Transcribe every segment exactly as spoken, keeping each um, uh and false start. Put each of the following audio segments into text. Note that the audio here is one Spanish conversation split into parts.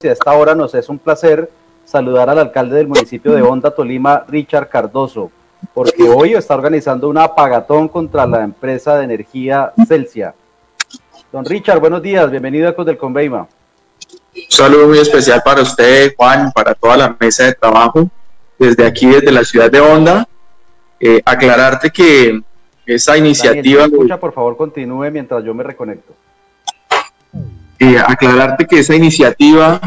y a esta hora nos es un placer saludar al alcalde del municipio de Honda, Tolima, Richard Cardoso, porque hoy está organizando una apagatón contra la empresa de energía Celsia. Don Richard, buenos días, bienvenido a Ecos del Conveima. Un saludo muy especial para usted, Juan, para toda la mesa de trabajo, desde aquí, desde la ciudad de Honda. Eh, aclararte que esa iniciativa... Daniel, escucha, por favor, continúe mientras yo me reconecto. Eh, aclararte que esa iniciativa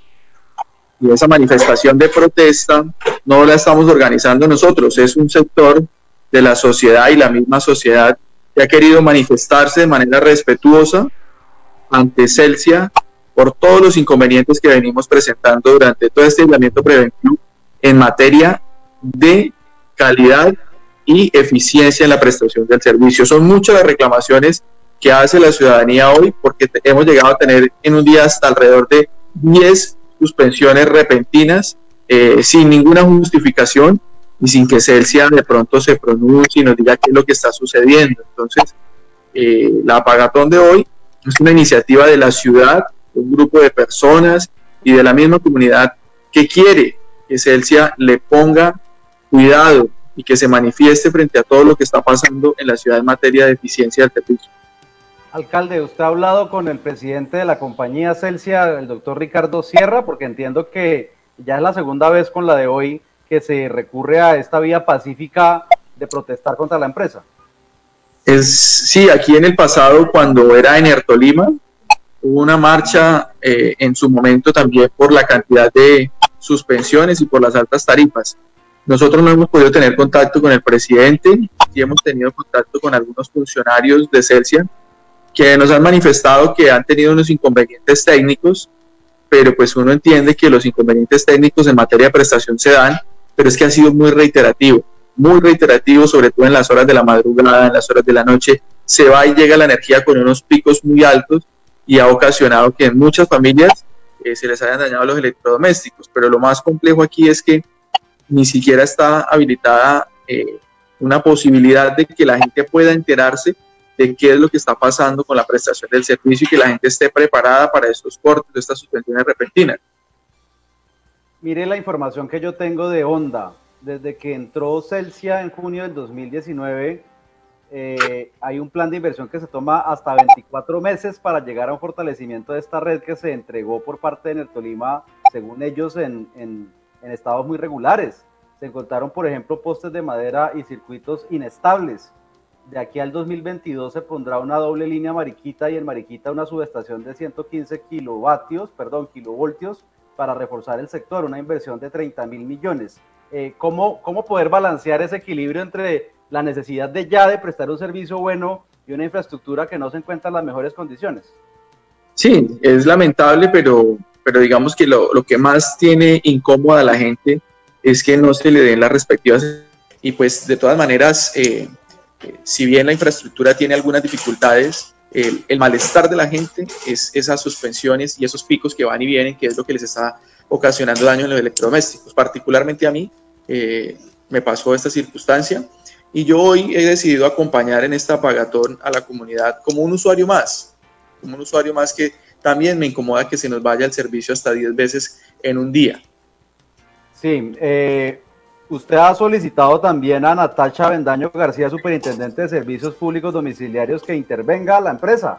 y esa manifestación de protesta no la estamos organizando nosotros, es un sector de la sociedad y la misma sociedad que ha querido manifestarse de manera respetuosa ante Celsia por todos los inconvenientes que venimos presentando durante todo este aislamiento preventivo en materia de calidad y eficiencia en la prestación del servicio. Son muchas las reclamaciones que hace la ciudadanía hoy, porque hemos llegado a tener en un día hasta alrededor de diez suspensiones repentinas eh, sin ninguna justificación y sin que Celsia de pronto se pronuncie y nos diga qué es lo que está sucediendo. Entonces, eh, la apagatón de hoy es una iniciativa de la ciudad, un grupo de personas y de la misma comunidad que quiere que Celsia le ponga cuidado y que se manifieste frente a todo lo que está pasando en la ciudad en materia de eficiencia del servicio. Alcalde, ¿usted ha hablado con el presidente de la compañía Celsia, el doctor Ricardo Sierra? Porque entiendo que ya es la segunda vez con la de hoy que se recurre a esta vía pacífica de protestar contra la empresa. Es, sí, aquí en el pasado, cuando era en Ertolima, hubo una marcha eh, en su momento también por la cantidad de suspensiones y por las altas tarifas. Nosotros no hemos podido tener contacto con el presidente y hemos tenido contacto con algunos funcionarios de Celsia que nos han manifestado que han tenido unos inconvenientes técnicos, pero pues uno entiende que los inconvenientes técnicos en materia de prestación se dan, pero es que ha sido muy reiterativo, muy reiterativo, sobre todo en las horas de la madrugada, en las horas de la noche, se va y llega la energía con unos picos muy altos y ha ocasionado que en muchas familias eh, se les hayan dañado los electrodomésticos, pero lo más complejo aquí es que ni siquiera está habilitada eh, una posibilidad de que la gente pueda enterarse de qué es lo que está pasando con la prestación del servicio y que la gente esté preparada para estos cortes, estas suspensiones repentinas. Mire la información que yo tengo de Honda. Desde que entró Celsia en junio del dos mil diecinueve, eh, hay un plan de inversión que se toma hasta veinticuatro meses para llegar a un fortalecimiento de esta red que se entregó por parte de Enertolima, según ellos, en, en, en estados muy regulares. Se encontraron, por ejemplo, postes de madera y circuitos inestables. De aquí al dos mil veintidós se pondrá una doble línea Mariquita y en Mariquita una subestación de ciento quince kilovatios, perdón, kilovoltios para reforzar el sector, una inversión de treinta mil millones. Eh, ¿cómo, ¿Cómo poder balancear ese equilibrio entre la necesidad de ya de prestar un servicio bueno y una infraestructura que no se encuentra en las mejores condiciones? Sí, es lamentable, pero, pero digamos que lo, lo que más tiene incómoda a la gente es que no se le den las respectivas, y pues de todas maneras, eh, si bien la infraestructura tiene algunas dificultades, el, el malestar de la gente es esas suspensiones y esos picos que van y vienen, que es lo que les está ocasionando daño en los electrodomésticos. Particularmente a mí eh, me pasó esta circunstancia y yo hoy he decidido acompañar en esta apagatón a la comunidad como un usuario más, como un usuario más que también me incomoda que se nos vaya el servicio hasta diez veces en un día. Sí, eh... usted ha solicitado también a Natacha Bendaño García, superintendente de Servicios Públicos Domiciliarios, que intervenga a la empresa.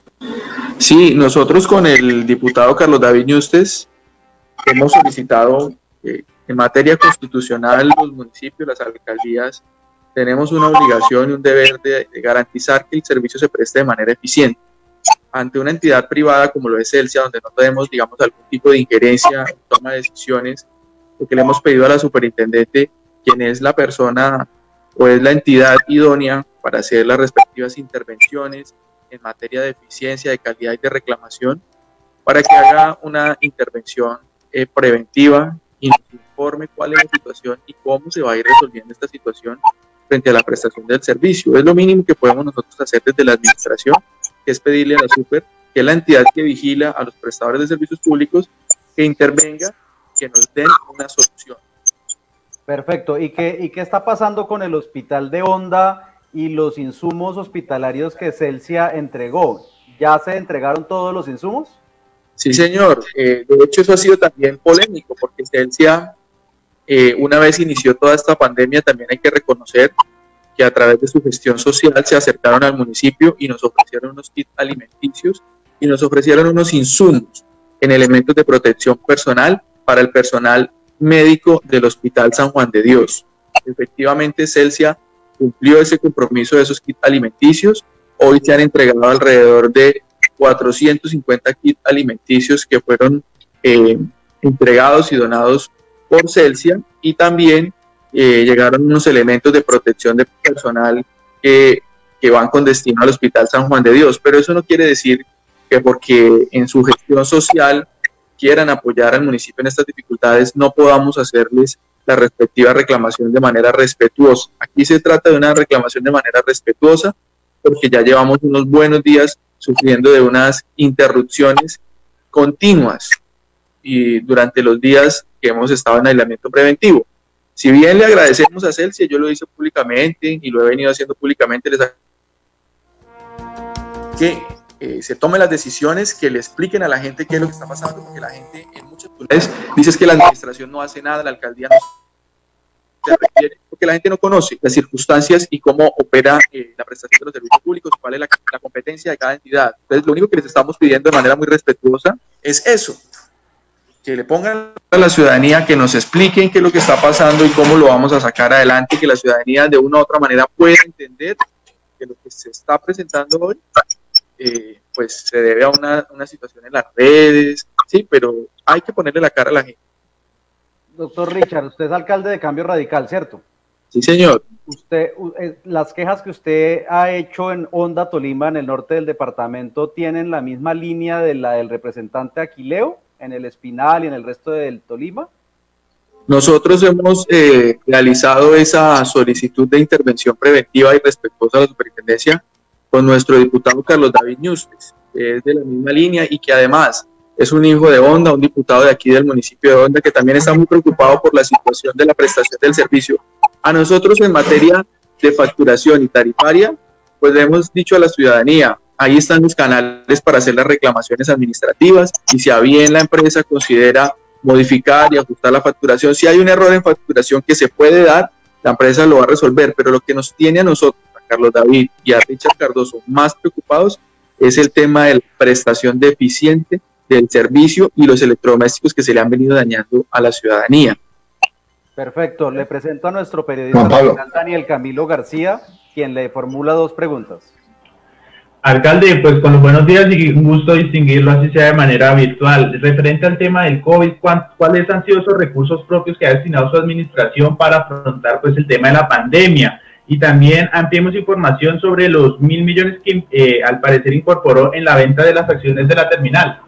Sí, nosotros con el diputado Carlos David Ñustes hemos solicitado eh, en materia constitucional los municipios, las alcaldías, tenemos una obligación y un deber de, de garantizar que el servicio se preste de manera eficiente. Ante una entidad privada como lo es Celsia, donde no tenemos, digamos, algún tipo de injerencia en toma de decisiones, lo que le hemos pedido a la superintendente, quien es la persona o es la entidad idónea para hacer las respectivas intervenciones en materia de eficiencia, de calidad y de reclamación, para que haga una intervención eh, preventiva y nos informe cuál es la situación y cómo se va a ir resolviendo esta situación frente a la prestación del servicio. Es lo mínimo que podemos nosotros hacer desde la administración, que es pedirle a la super, que es la entidad que vigila a los prestadores de servicios públicos, que intervenga, que nos den una solución. Perfecto. ¿Y qué, y qué está pasando con el hospital de Honda y los insumos hospitalarios que Celsia entregó? ¿Ya se entregaron todos los insumos? Sí, señor. Eh, de hecho, eso ha sido también polémico, porque Celsia, eh, una vez inició toda esta pandemia, también hay que reconocer que a través de su gestión social se acercaron al municipio y nos ofrecieron unos kits alimenticios y nos ofrecieron unos insumos en elementos de protección personal para el personal médico del Hospital San Juan de Dios. Efectivamente, Celsia cumplió ese compromiso de esos kits alimenticios. Hoy se han entregado alrededor de cuatrocientos cincuenta kits alimenticios que fueron eh, entregados y donados por Celsia, y también eh, llegaron unos elementos de protección de personal que, que van con destino al Hospital San Juan de Dios. Pero eso no quiere decir que porque en su gestión social quieran apoyar al municipio en estas dificultades, no podamos hacerles la respectiva reclamación de manera respetuosa. Aquí se trata de una reclamación de manera respetuosa, porque ya llevamos unos buenos días sufriendo de unas interrupciones continuas y durante los días que hemos estado en aislamiento preventivo. Si bien le agradecemos a Celsia, yo lo hice públicamente y lo he venido haciendo públicamente, les que eh, se tomen las decisiones, que le expliquen a la gente qué es lo que está pasando, porque la gente en muchas oportunidades dice que la administración no hace nada, la alcaldía no se requiere, porque la gente no conoce las circunstancias y cómo opera eh, la prestación de los servicios públicos, cuál es la, la competencia de cada entidad. Entonces, lo único que les estamos pidiendo de manera muy respetuosa es eso, que le pongan a la ciudadanía, que nos expliquen qué es lo que está pasando y cómo lo vamos a sacar adelante, que la ciudadanía de una u otra manera pueda entender que lo que se está presentando hoy eh, pues se debe a una, una situación en las redes, sí, pero hay que ponerle la cara a la gente. Doctor Richard, usted es alcalde de Cambio Radical, ¿cierto? Sí, señor. Usted, las quejas que usted ha hecho en Honda, Tolima, en el norte del departamento, ¿tienen la misma línea de la del representante Aquileo, en el Espinal y en el resto del Tolima? Nosotros hemos eh, realizado esa solicitud de intervención preventiva y respetuosa a la superintendencia con nuestro diputado Carlos David Ñusques, que es de la misma línea y que además es un hijo de Honda, un diputado de aquí del municipio de Honda, que también está muy preocupado por la situación de la prestación del servicio. A nosotros, en materia de facturación y tarifaria, pues le hemos dicho a la ciudadanía, ahí están los canales para hacer las reclamaciones administrativas, y si a bien la empresa considera modificar y ajustar la facturación, si hay un error en facturación que se puede dar, la empresa lo va a resolver. Pero lo que nos tiene a nosotros, a Carlos David y a Richard Cardoso, más preocupados es el tema de la prestación deficiente del servicio y los electrodomésticos que se le han venido dañando a la ciudadanía. Perfecto, le presento a nuestro periodista nacional, Daniel Camilo García, quien le formula dos preguntas. Alcalde, pues con los buenos días y un gusto distinguirlo, así sea de manera virtual. Referente al tema del COVID, ¿cuáles han sido esos recursos propios que ha destinado su administración para afrontar pues el tema de la pandemia? Y también ampliemos información sobre los mil millones que eh, al parecer incorporó en la venta de las acciones de la terminal.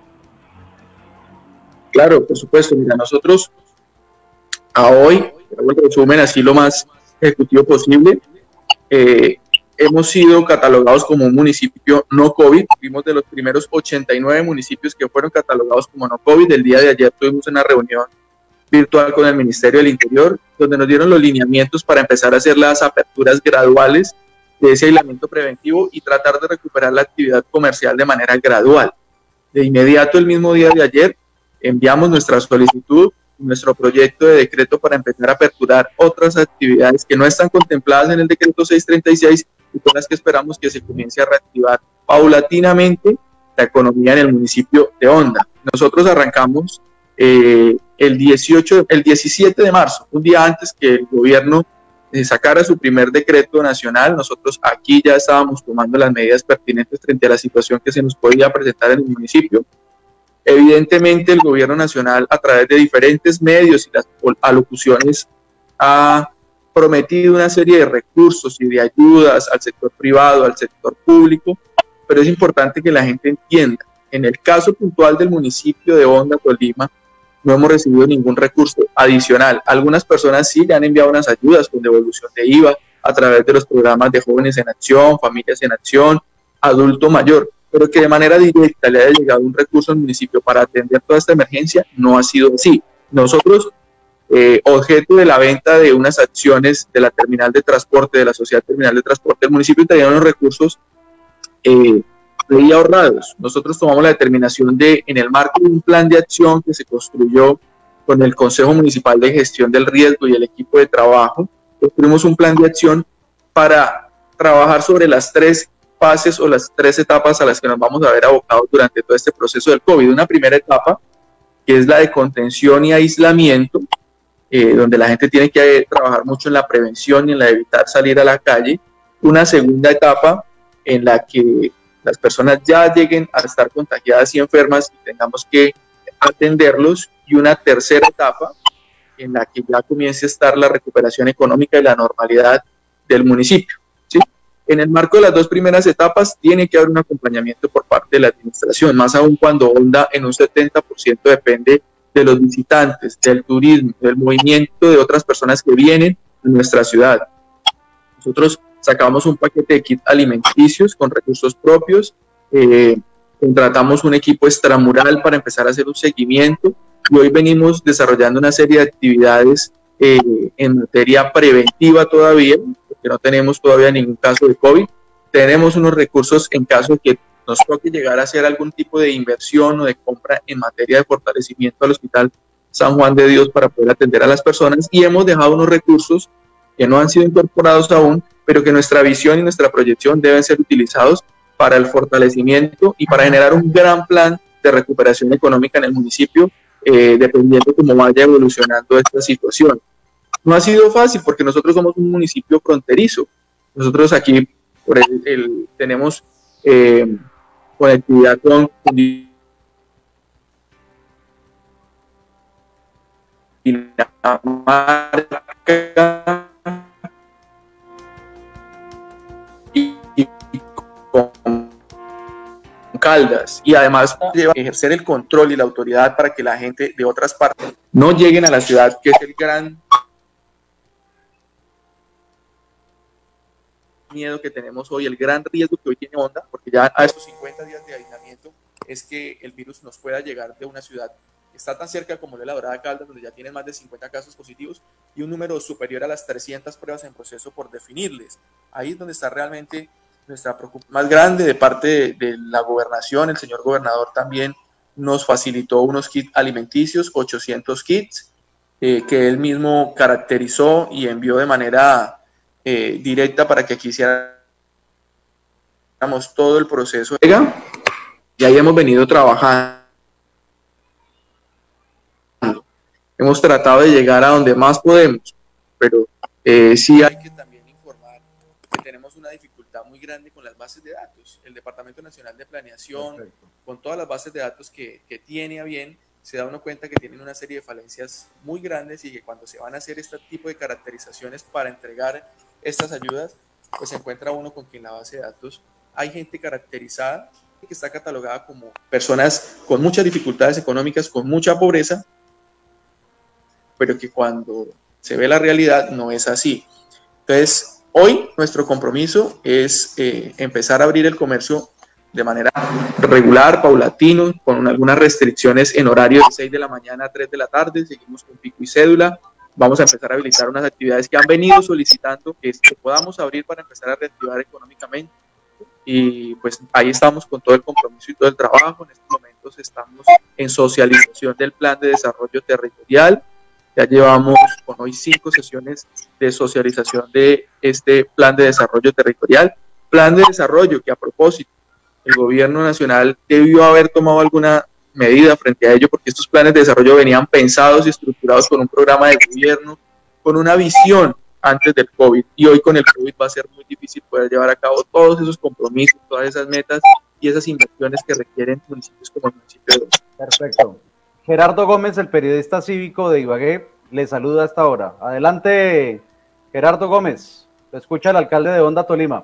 Claro, por supuesto. Mira, nosotros a hoy, hago el resumen así lo más ejecutivo posible, eh, hemos sido catalogados como un municipio no COVID. Fuimos de los primeros ochenta y nueve municipios que fueron catalogados como no COVID. El día de ayer tuvimos una reunión virtual con el Ministerio del Interior, donde nos dieron los lineamientos para empezar a hacer las aperturas graduales de ese aislamiento preventivo y tratar de recuperar la actividad comercial de manera gradual. De inmediato, el mismo día de ayer, enviamos nuestra solicitud, nuestro proyecto de decreto para empezar a aperturar otras actividades que no están contempladas en el decreto seiscientos treinta y seis y con las que esperamos que se comience a reactivar paulatinamente la economía en el municipio de Honda. Nosotros arrancamos eh, el, dieciocho, el diecisiete de marzo, un día antes que el gobierno eh, sacara su primer decreto nacional. Nosotros aquí ya estábamos tomando las medidas pertinentes frente a la situación que se nos podía presentar en el municipio. Evidentemente, el gobierno nacional, a través de diferentes medios y las alocuciones, ha prometido una serie de recursos y de ayudas al sector privado, al sector público, pero es importante que la gente entienda. En el caso puntual del municipio de Honda, Tolima, no hemos recibido ningún recurso adicional. Algunas personas sí le han enviado unas ayudas con devolución de I V A a través de los programas de Jóvenes en Acción, Familias en Acción, Adulto Mayor, pero que de manera directa le haya llegado un recurso al municipio para atender toda esta emergencia, no ha sido así. Nosotros, eh, objeto de la venta de unas acciones de la terminal de transporte, de la Sociedad Terminal de Transporte del municipio, tenían unos recursos eh, ahí ahorrados. Nosotros tomamos la determinación de, en el marco de un plan de acción que se construyó con el Consejo Municipal de Gestión del Riesgo y el equipo de trabajo, construimos un plan de acción para trabajar sobre las tres fases o las tres etapas a las que nos vamos a ver abocados durante todo este proceso del COVID. Una primera etapa, que es la de contención y aislamiento, eh, donde la gente tiene que trabajar mucho en la prevención y en la de evitar salir a la calle. Una segunda etapa en la que las personas ya lleguen a estar contagiadas y enfermas y tengamos que atenderlos. Y una tercera etapa en la que ya comience a estar la recuperación económica y la normalidad del municipio, ¿sí? En el marco de las dos primeras etapas tiene que haber un acompañamiento por parte de la administración, más aún cuando Honda en un setenta por ciento depende de los visitantes, del turismo, del movimiento de otras personas que vienen a nuestra ciudad. Nosotros sacamos un paquete de kits alimenticios con recursos propios, eh, contratamos un equipo extramural para empezar a hacer un seguimiento y hoy venimos desarrollando una serie de actividades eh, en materia preventiva todavía, porque no tenemos todavía ningún caso de COVID. Tenemos unos recursos en caso de que nos toque llegar a hacer algún tipo de inversión o de compra en materia de fortalecimiento al Hospital San Juan de Dios para poder atender a las personas, y hemos dejado unos recursos que no han sido incorporados aún, pero que nuestra visión y nuestra proyección deben ser utilizados para el fortalecimiento y para generar un gran plan de recuperación económica en el municipio, eh, dependiendo cómo vaya evolucionando esta situación. No ha sido fácil porque nosotros somos un municipio fronterizo. Nosotros aquí por el, el, tenemos eh, conectividad con Dinamarca y, y con Caldas, y además ejercer el control y la autoridad para que la gente de otras partes no lleguen a la ciudad, que es el gran miedo que tenemos hoy, el gran riesgo que hoy tiene Honda, porque ya a estos cincuenta días de aislamiento es que el virus nos pueda llegar de una ciudad que está tan cerca como la Dorada Caldas, donde ya tienen más de cincuenta casos positivos y un número superior a las trescientas pruebas en proceso por definirles. Ahí es donde está realmente nuestra preocupación más grande de parte de, de la gobernación. El señor gobernador también nos facilitó unos kits alimenticios, ochocientos kits, eh, que él mismo caracterizó y envió de manera eh, directa para que aquí hiciéramos todo el proceso. Y ahí hemos venido trabajando. Hemos tratado de llegar a donde más podemos, pero eh, sí hay que también informar que tenemos una dificultad muy grande con las bases de datos. El Departamento Nacional de Planeación, perfecto, con todas las bases de datos que, que tiene a bien, se da uno cuenta que tienen una serie de falencias muy grandes y que cuando se van a hacer este tipo de caracterizaciones para entregar estas ayudas, pues se encuentra uno con que en la base de datos hay gente caracterizada que está catalogada como personas con muchas dificultades económicas, con mucha pobreza, pero que cuando se ve la realidad no es así. Entonces, hoy nuestro compromiso es eh, empezar a abrir el comercio de manera regular, paulatino, con algunas restricciones en horario de seis de la mañana a tres de la tarde, seguimos con pico y cédula. Vamos a empezar a habilitar unas actividades que han venido solicitando que, que podamos abrir para empezar a reactivar económicamente. Y pues ahí estamos con todo el compromiso y todo el trabajo. En estos momentos estamos en socialización del plan de desarrollo territorial. Ya llevamos con hoy cinco sesiones de socialización de este plan de desarrollo territorial. Plan de desarrollo que, a propósito, el gobierno nacional debió haber tomado alguna medida frente a ello, porque estos planes de desarrollo venían pensados y estructurados con un programa de gobierno, con una visión antes del COVID, y hoy con el COVID va a ser muy difícil poder llevar a cabo todos esos compromisos, todas esas metas y esas inversiones que requieren municipios como el municipio de Honda. Perfecto. Gerardo Gómez, el periodista cívico de Ibagué, le saluda hasta ahora. Adelante, Gerardo Gómez. Lo escucha el alcalde de Honda, Tolima.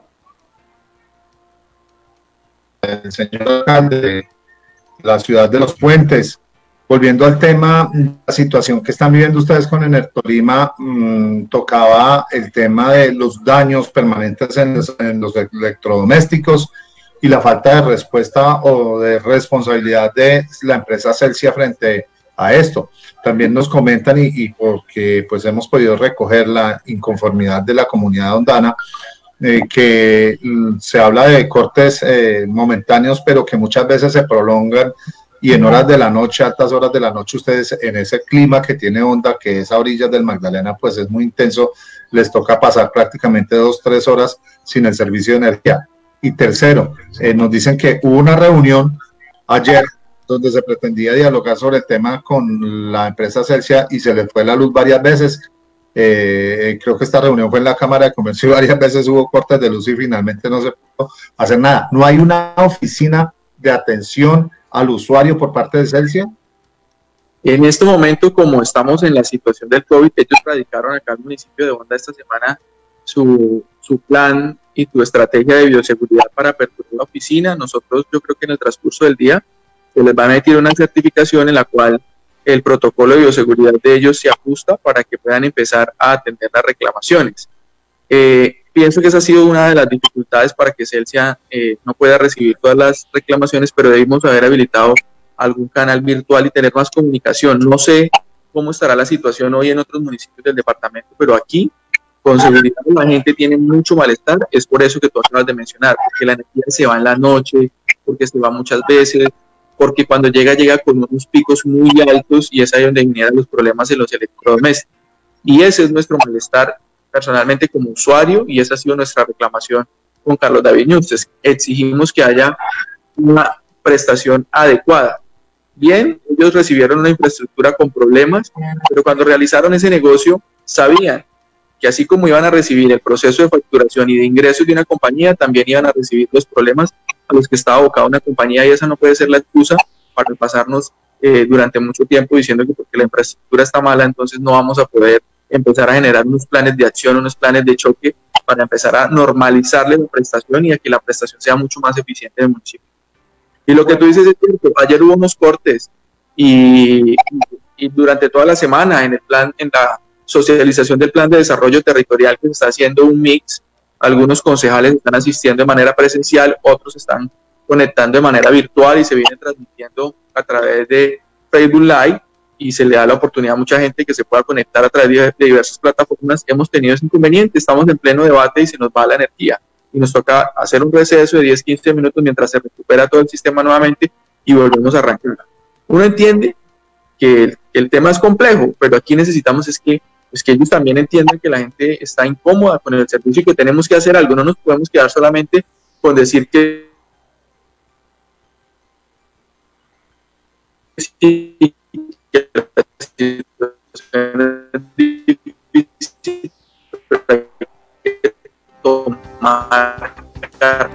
El señor alcalde, la ciudad de los puentes. Volviendo al tema, la situación que están viviendo ustedes con Enertolima, mmm, tocaba el tema de los daños permanentes en los, en los electrodomésticos y la falta de respuesta o de responsabilidad de la empresa Celsia frente a esto. También nos comentan, y, y porque pues hemos podido recoger la inconformidad de la comunidad hondana, eh, que mm, se habla de cortes eh, momentáneos, pero que muchas veces se prolongan y en horas de la noche, altas horas de la noche, ustedes en ese clima que tiene Honda, que es a orillas del Magdalena, pues es muy intenso, les toca pasar prácticamente dos, tres horas sin el servicio de energía. Y tercero, eh, nos dicen que hubo una reunión ayer donde se pretendía dialogar sobre el tema con la empresa Celsia y se les fue la luz varias veces. Eh, creo que esta reunión fue en la Cámara de Comercio y varias veces hubo cortes de luz y finalmente no se pudo hacer nada. No hay una oficina de atención al usuario por parte de Celsia. En este momento, como estamos en la situación del COVID, ellos radicaron acá al municipio de Honda esta semana su, su plan y su estrategia de bioseguridad para aperturar la oficina. Nosotros, yo creo que en el transcurso del día se les va a emitir una certificación en la cual el protocolo de bioseguridad de ellos se ajusta para que puedan empezar a atender las reclamaciones. Eh, pienso que esa ha sido una de las dificultades para que Celsia eh, no pueda recibir todas las reclamaciones, pero debimos haber habilitado algún canal virtual y tener más comunicación. No sé cómo estará la situación hoy en otros municipios del departamento, pero aquí, con seguridad, la gente tiene mucho malestar. Es por eso que tú acabas de mencionar, porque la energía se va en la noche, porque se va muchas veces, porque cuando llega, llega con unos picos muy altos y es ahí donde generan los problemas en los electrodomésticos. Y ese es nuestro malestar personalmente como usuario, y esa ha sido nuestra reclamación con Carlos David Ñustes. Exigimos que haya una prestación adecuada. Bien, ellos recibieron una infraestructura con problemas, pero cuando realizaron ese negocio sabían que así como iban a recibir el proceso de facturación y de ingresos de una compañía, también iban a recibir los problemas a los que estaba abocada una compañía, y esa no puede ser la excusa para pasarnos eh, durante mucho tiempo diciendo que porque la infraestructura está mala, entonces no vamos a poder empezar a generar unos planes de acción, unos planes de choque para empezar a normalizarle la prestación y a que la prestación sea mucho más eficiente en el municipio. Y lo que tú dices es cierto, ayer hubo unos cortes y, y durante toda la semana en el plan, en la socialización del plan de desarrollo territorial que se está haciendo un mix, algunos concejales están asistiendo de manera presencial, otros están conectando de manera virtual y se viene transmitiendo a través de Facebook Live y se le da la oportunidad a mucha gente que se pueda conectar a través de, de diversas plataformas. Hemos tenido ese inconveniente, estamos en pleno debate y se nos va la energía y nos toca hacer un receso de diez a quince minutos mientras se recupera todo el sistema nuevamente y volvemos a arrancar. Uno entiende que el, que el tema es complejo, pero aquí necesitamos es que, pues que ellos también entiendan que la gente está incómoda con el servicio y que tenemos que hacer algo. No nos podemos quedar solamente con decir que sí, que la situación es difícil, pero hay que tomar cartas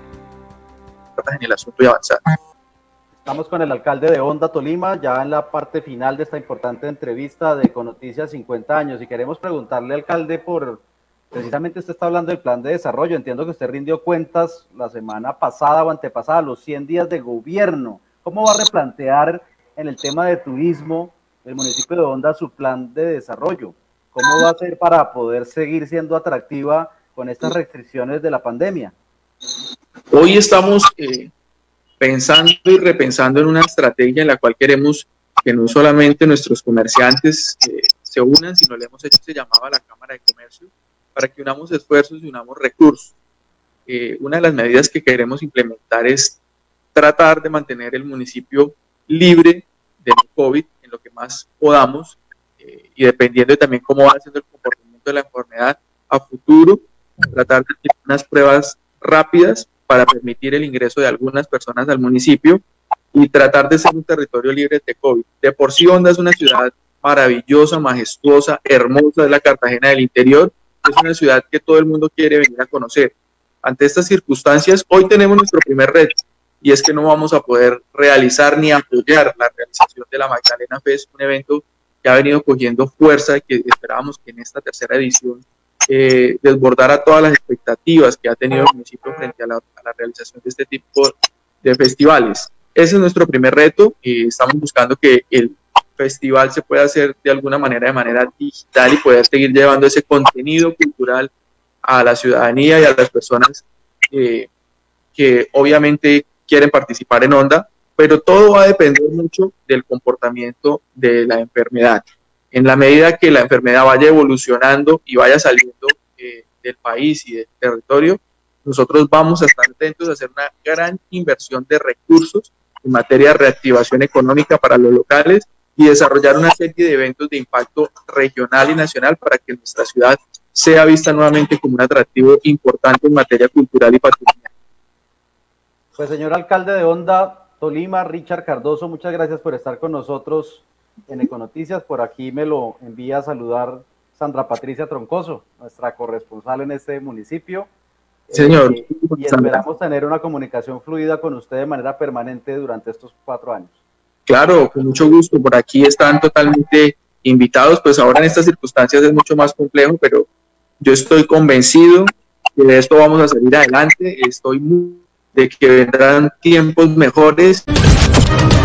en el asunto y avanzar. Estamos con el alcalde de Honda, Tolima, ya en la parte final de esta importante entrevista de Econoticias cincuenta años, y queremos preguntarle, alcalde, por, precisamente usted está hablando del plan de desarrollo, entiendo que usted rindió cuentas la semana pasada o antepasada, los cien días de gobierno. ¿Cómo va a replantear en el tema de turismo el municipio de Honda su plan de desarrollo? ¿Cómo va a ser para poder seguir siendo atractiva con estas restricciones de la pandemia? Hoy estamos eh, pensando y repensando en una estrategia en la cual queremos que no solamente nuestros comerciantes eh, se unan, sino le hemos hecho, se llamaba la Cámara de Comercio, para que unamos esfuerzos y unamos recursos. Eh, una de las medidas que queremos implementar es tratar de mantener el municipio libre del COVID en lo que más podamos, eh, y dependiendo de también cómo va siendo el comportamiento de la enfermedad a futuro, tratar de tener unas pruebas rápidas para permitir el ingreso de algunas personas al municipio y tratar de ser un territorio libre de COVID. De por sí Honda es una ciudad maravillosa, majestuosa, hermosa, es la Cartagena del interior, es una ciudad que todo el mundo quiere venir a conocer. Ante estas circunstancias, hoy tenemos nuestro primer reto, y es que no vamos a poder realizar ni apoyar la realización de la Magdalena Fest, un evento que ha venido cogiendo fuerza y que esperábamos que en esta tercera edición eh, desbordara todas las expectativas que ha tenido el municipio frente a la, a la realización de este tipo de festivales. Ese es nuestro primer reto y estamos buscando que el festival se pueda hacer de alguna manera, de manera digital, y poder seguir llevando ese contenido cultural a la ciudadanía y a las personas eh, que obviamente quieren participar en Honda, pero todo va a depender mucho del comportamiento de la enfermedad. En la medida que la enfermedad vaya evolucionando y vaya saliendo eh, del país y del territorio, nosotros vamos a estar atentos a hacer una gran inversión de recursos en materia de reactivación económica para los locales y desarrollar una serie de eventos de impacto regional y nacional para que nuestra ciudad sea vista nuevamente como un atractivo importante en materia cultural y patrimonial. Pues señor alcalde de Honda, Tolima, Richard Cardoso, muchas gracias por estar con nosotros en Econoticias. Por aquí me lo envía a saludar Sandra Patricia Troncoso, nuestra corresponsal en este municipio. Señor. Eh, y esperamos tener una comunicación fluida con usted de manera permanente durante estos cuatro años. Claro, con mucho gusto. Por aquí están totalmente invitados. Pues ahora en estas circunstancias es mucho más complejo, pero yo estoy convencido que de esto vamos a salir adelante. Estoy muy de que vendrán tiempos mejores.